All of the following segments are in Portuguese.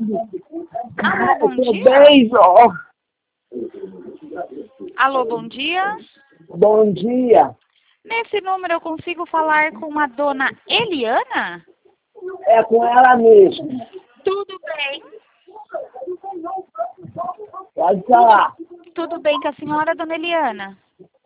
Alô, bom dia. Bem, ó. Alô, bom dia. Bom dia. Nesse número eu consigo falar com a dona Eliana? É com ela mesmo. Tudo bem? Pode falar. Tudo bem com a senhora, dona Eliana?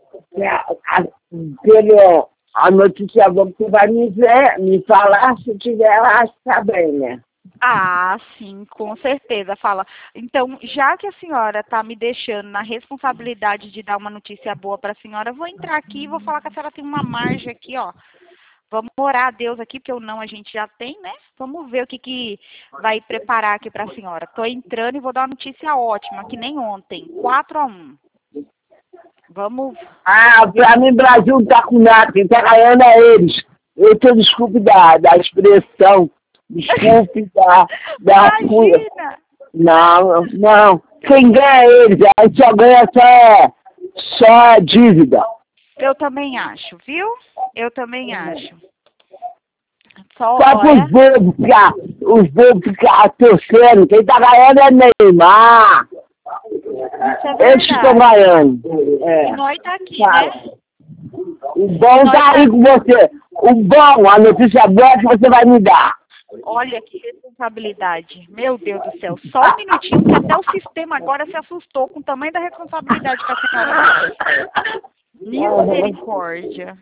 A notícia boa que você vai me falar se tiver lá, tá bem, né? Ah, sim, com certeza. Fala. Então, já que a senhora está me deixando na responsabilidade de dar uma notícia boa para a senhora, eu vou entrar aqui e vou falar que a senhora tem uma margem aqui, ó. Vamos orar a Deus aqui, porque o não a gente já tem, né? Vamos ver o que vai preparar aqui para a senhora. Estou entrando e vou dar uma notícia ótima, que nem ontem. 4-1. Vamos. Pra mim, Brasil não tá com nada. Quem tá ganhando é eles. Eu tô desculpe da expressão. Desculpe da Imagina! Não. Quem ganha é eles. Aí só ganha só dívida. Eu também acho, viu? Eu também acho. Só Olha, os bobos ficar torcendo. Quem tá ganhando é Neymar. isso é Eles que estão verdade. ganhando. E nós tá aqui, né? O bom tá aí com você. O bom, a notícia boa é que você vai me dar. Olha que responsabilidade. Meu Deus do céu. Só um minutinho que até o sistema agora se assustou com o tamanho da responsabilidade que a senhora tem. Misericórdia.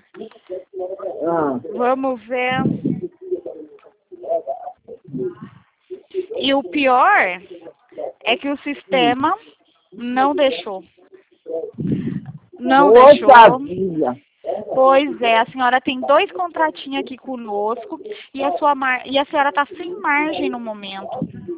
Vamos ver. E o pior é que o sistema não deixou. Não deixou. Vida. Pois é, a senhora tem 2 contratinhos aqui conosco e a senhora está sem margem no momento.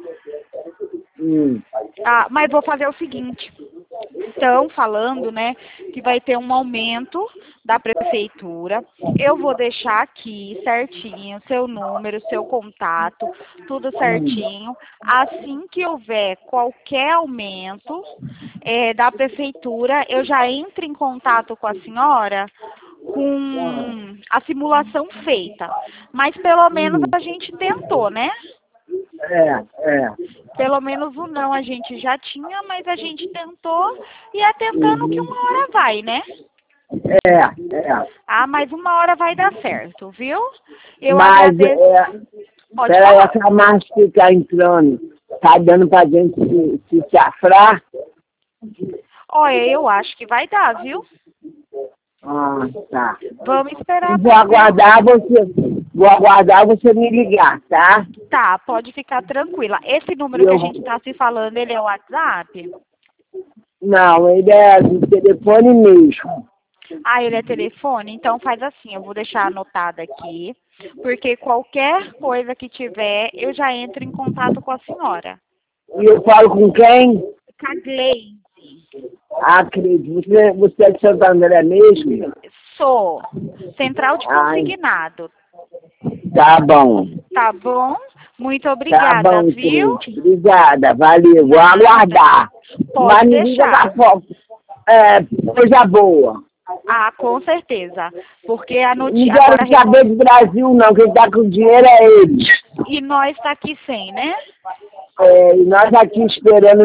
Mas vou fazer o seguinte. Estão falando, né, que vai ter um aumento da prefeitura. Eu vou deixar aqui certinho seu número, seu contato, tudo certinho. Assim que houver qualquer aumento da prefeitura, eu já entro em contato com a senhora com a simulação feita. Mas pelo menos a gente tentou, né? Pelo menos o não a gente já tinha, mas a gente tentou e é tentando que uma hora vai, né? Mas uma hora vai dar certo, viu? Eu agradeço. Pode Peraí, falar. essa marcha que tá entrando, tá dando pra gente se chafrar? Olha, eu acho que vai dar, viu? Tá. Vamos esperar. Vou aguardar você me ligar, tá? Tá, pode ficar tranquila. Esse número que a gente tá se falando, ele é o WhatsApp? Não, ele é do telefone mesmo. Ele é telefone? Então faz assim, eu vou deixar anotado aqui, porque qualquer coisa que tiver, eu já entro em contato com a senhora. E eu falo com quem? Com a Gleise. Acredito. Você é de Santo André mesmo? Sou. Central de consignado. Tá bom. Tá bom? Muito obrigada, Tá bom, viu? gente. Obrigada, valeu. Vou aguardar. Pode deixar. Coisa boa. Com certeza. Porque a Não notícia quero agora... saber do Brasil, não. Quem tá com dinheiro é eles. E nós tá aqui sem, né? E nós aqui esperando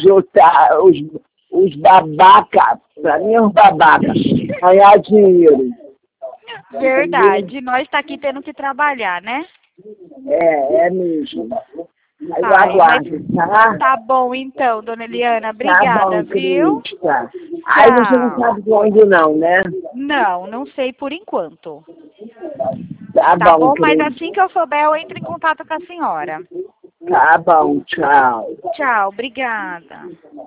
os babacas, pra mim os babacas, ganhar dinheiro. Verdade. Nós tá aqui tendo que trabalhar, né? É mesmo. Aí eu aguardo, tá? Tá bom, então, dona Eliana. Obrigada, Tá bom, viu? Crítica. Aí você não sabe quando não, né? Não sei por enquanto. Tá Tá bom, Crítica. mas assim que eu souber, eu entro em contato com a senhora. Tá bom, tchau. Tchau, obrigada.